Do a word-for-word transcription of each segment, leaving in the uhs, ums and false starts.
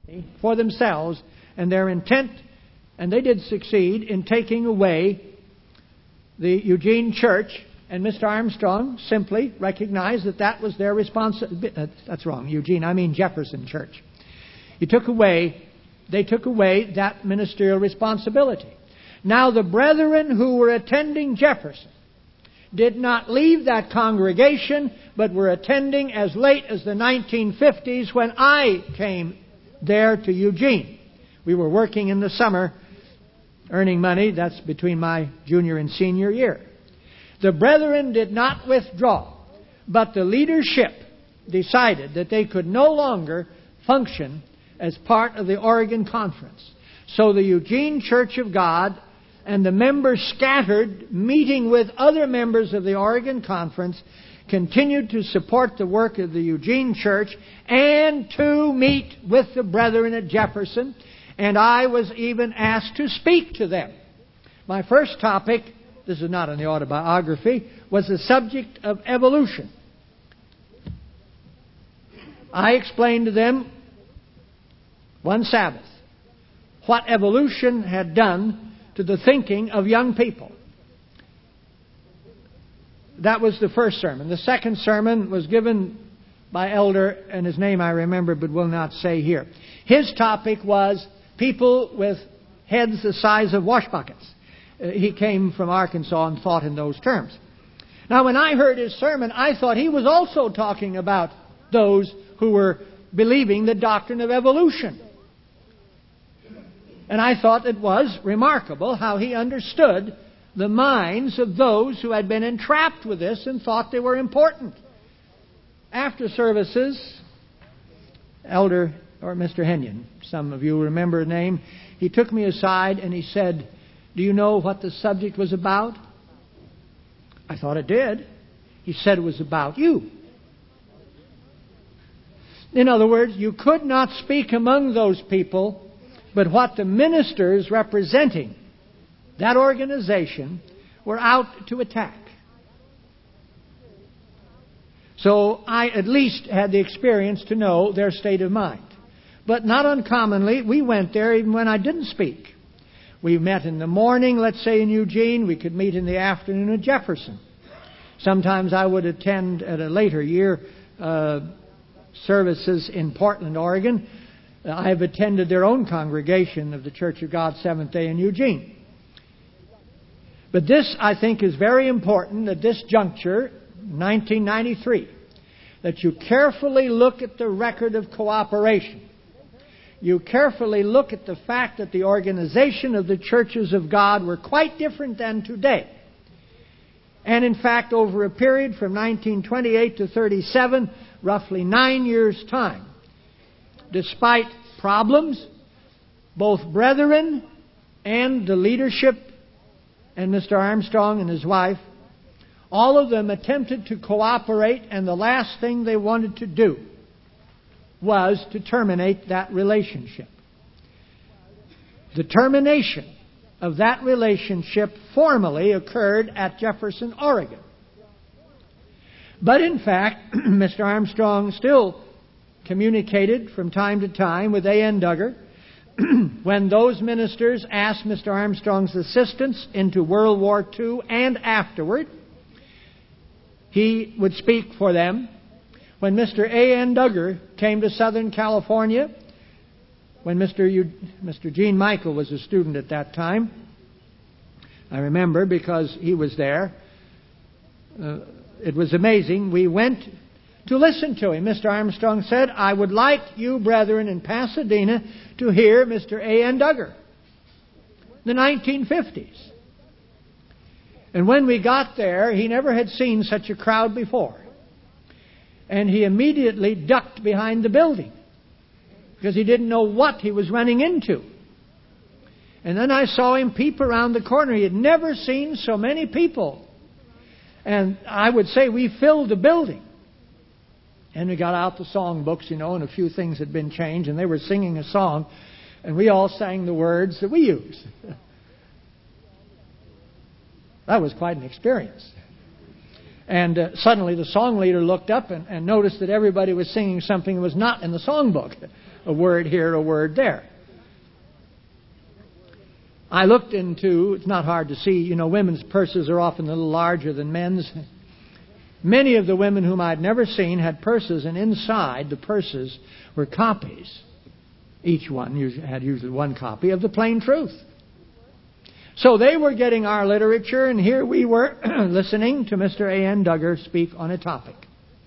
for themselves, and their intent, and they did succeed in taking away the Eugene Church, and Mister Armstrong simply recognized that that was their responsibility. That's wrong, Eugene, I mean Jefferson Church. He took away, they took away that ministerial responsibility. Now the brethren who were attending Jefferson did not leave that congregation, but were attending as late as the nineteen fifties when I came there to Eugene. We were working in the summer, earning money. That's between my junior and senior year. The brethren did not withdraw, but the leadership decided that they could no longer function as part of the Oregon Conference. So the Eugene Church of God and the members scattered, meeting with other members of the Oregon Conference, continued to support the work of the Eugene Church and to meet with the brethren at Jefferson. And I was even asked to speak to them. My first topic, this is not in the autobiography, was the subject of evolution. I explained to them one Sabbath what evolution had done to the thinking of young people. That was the first sermon. The second sermon was given by Elder, and his name I remember but will not say here. His topic was people with heads the size of wash buckets. Uh, he came from Arkansas and thought in those terms. Now, when I heard his sermon, I thought he was also talking about those who were believing the doctrine of evolution. And I thought it was remarkable how he understood the minds of those who had been entrapped with this and thought they were important. After services, Elder, or Mister Henyon, some of you remember the name, he took me aside and he said, "Do you know what the subject was about?" I thought it did. He said it was about you. In other words, you could not speak among those people, but what the ministers representing that organization were out to attack. So I at least had the experience to know their state of mind. But not uncommonly, we went there even when I didn't speak. We met in the morning, let's say in Eugene. We could meet in the afternoon at Jefferson. Sometimes I would attend at a later year uh, services in Portland, Oregon. I have attended their own congregation of the Church of God Seventh Day in Eugene. But this, I think, is very important at this juncture, nineteen ninety-three, that you carefully look at the record of cooperation. You carefully look at the fact that the organization of the churches of God were quite different than today. And in fact, over a period from nineteen twenty-eight to thirty-seven, roughly nine years' time, despite problems, both brethren and the leadership and Mister Armstrong and his wife, all of them attempted to cooperate, and the last thing they wanted to do was to terminate that relationship. The termination of that relationship formally occurred at Jefferson, Oregon. But in fact, Mister Armstrong still communicated from time to time with A N Duggar. When those ministers asked Mister Armstrong's assistance into World War Two and afterward, he would speak for them. When Mister A N Duggar came to Southern California, when Mister U- Mister Gene Michael was a student at that time, I remember because he was there. Uh, it was amazing. We went to listen to him. Mister Armstrong said, "I would like you, brethren, in Pasadena to hear Mister A N Duggar." The nineteen fifties. And when we got there, he never had seen such a crowd before. And he immediately ducked behind the building because he didn't know what he was running into. And then I saw him peep around the corner. He had never seen so many people. And I would say we filled the building. And we got out the songbooks, you know, and a few things had been changed. And they were singing a song. And we all sang the words that we use. That was quite an experience. And uh, suddenly the song leader looked up and, and noticed that everybody was singing something that was not in the songbook. a word here, a word there. I looked into, it's not hard to see, you know, women's purses are often a little larger than men's. Many of the women whom I'd never seen had purses, and inside the purses were copies. Each one had usually one copy of the Plain Truth. So they were getting our literature, and here we were listening to Mister A N Duggar speak on a topic.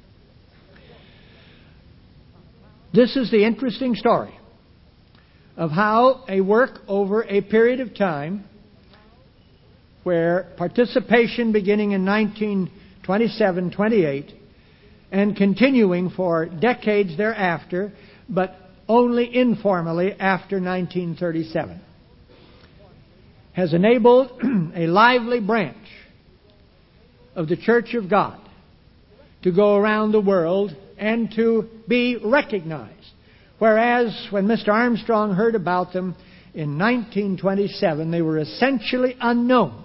This is the interesting story of how a work over a period of time, where participation beginning in nineteen twenty-seven twenty-eight and continuing for decades thereafter, but only informally after nineteen thirty-seven, has enabled a lively branch of the Church of God to go around the world and to be recognized. Whereas when Mister Armstrong heard about them in nineteen twenty-seven, they were essentially unknown.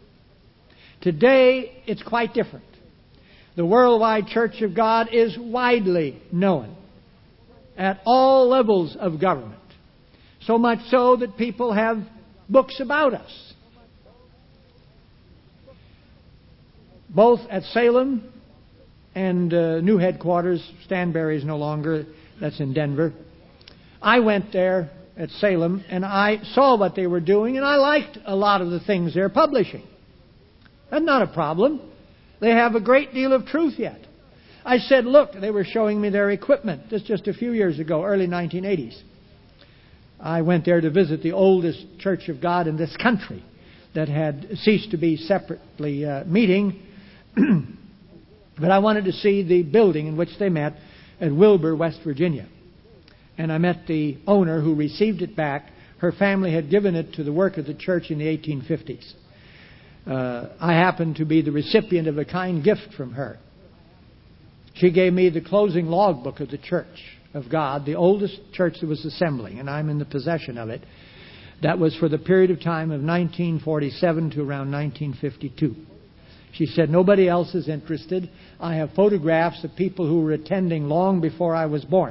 Today, it's quite different. The Worldwide Church of God is widely known at all levels of government. So much so that people have books about us. Both at Salem and uh, new headquarters, Stanberry is no longer, that's in Denver. I went there at Salem and I saw what they were doing, and I liked a lot of the things they're publishing. That's not a problem. They have a great deal of truth yet. I said, look, they were showing me their equipment. This just a few years ago, early nineteen eighties. I went there to visit the oldest Church of God in this country that had ceased to be separately uh, meeting. But I wanted to see the building in which they met at Wilbur, West Virginia. And I met the owner who received it back. Her family had given it to the work of the church in the eighteen fifties. Uh, I happened to be the recipient of a kind gift from her. She gave me the closing logbook of the Church of God, the oldest church that was assembling, and I'm in the possession of it. That was for the period of time of nineteen forty-seven to around nineteen fifty-two. She said, nobody else is interested. I have photographs of people who were attending long before I was born.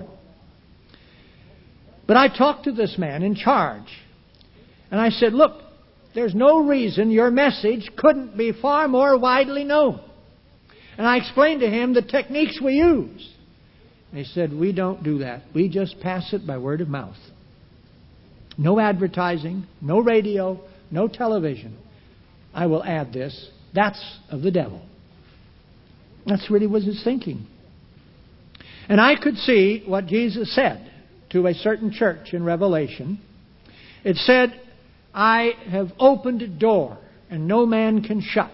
But I talked to this man in charge, and I said, look, there's no reason your message couldn't be far more widely known. And I explained to him the techniques we use. And he said, we don't do that. We just pass it by word of mouth. No advertising, no radio, no television. I will add this. That's of the devil. That's really was his thinking. And I could see what Jesus said to a certain church in Revelation. It said, I have opened a door and no man can shut.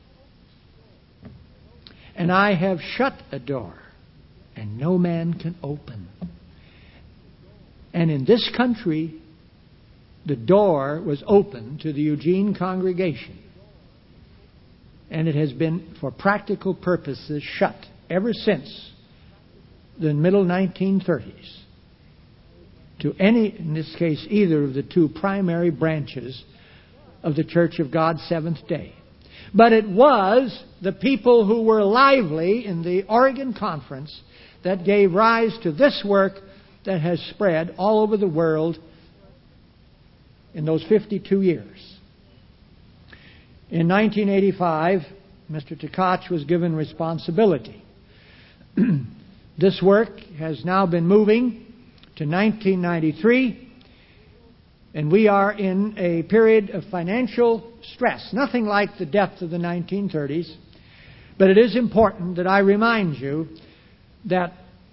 And I have shut a door and no man can open. And in this country, the door was open to the Eugene congregation. And it has been, for practical purposes, shut ever since the middle nineteen thirties to any, in this case, either of the two primary branches of the Church of God Seventh Day. But it was the people who were lively in the Oregon Conference that gave rise to this work that has spread all over the world in those fifty-two years. In nineteen eighty-five, Mister Tkach was given responsibility. This work has now been moving to nineteen ninety-three, and we are in a period of financial stress. Nothing like the depth of the nineteen thirties, but it is important that I remind you that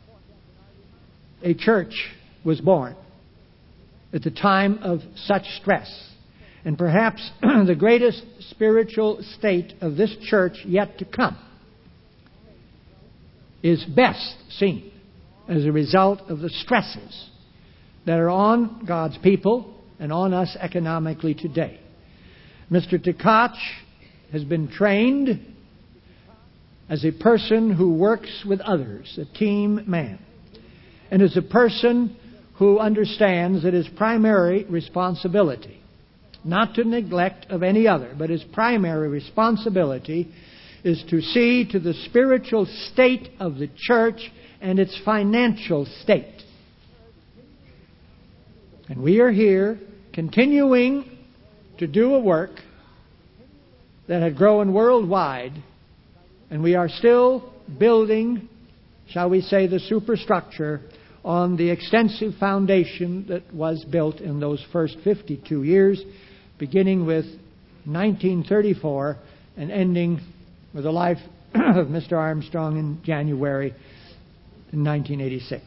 a church was born at the time of such stress. And perhaps the greatest spiritual state of this church yet to come is best seen as a result of the stresses that are on God's people and on us economically today. Mister Tkach has been trained as a person who works with others, a team man, and as a person who understands that his primary responsibility, not to neglect of any other, but his primary responsibility is to see to the spiritual state of the church and its financial state. And we are here continuing to do a work that had grown worldwide, and we are still building, shall we say, the superstructure on the extensive foundation that was built in those first fifty-two years, beginning with nineteen thirty-four and ending with the life of Mister Armstrong in January in nineteen eighty-six.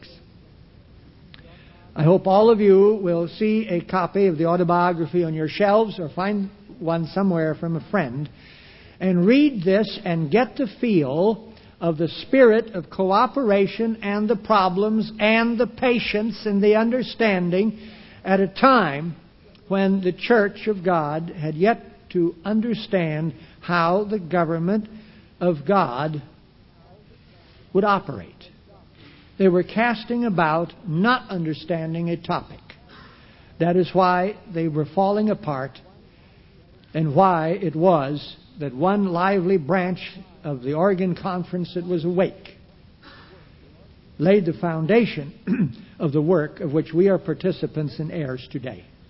I hope all of you will see a copy of the autobiography on your shelves or find one somewhere from a friend and read this and get the feel of the spirit of cooperation and the problems and the patience and the understanding at a time when the Church of God had yet to understand how the government of God would operate. They were casting about, not understanding a topic. That is why they were falling apart, and why it was that one lively branch of the Oregon Conference that was awake laid the foundation of the work of which we are participants and heirs today.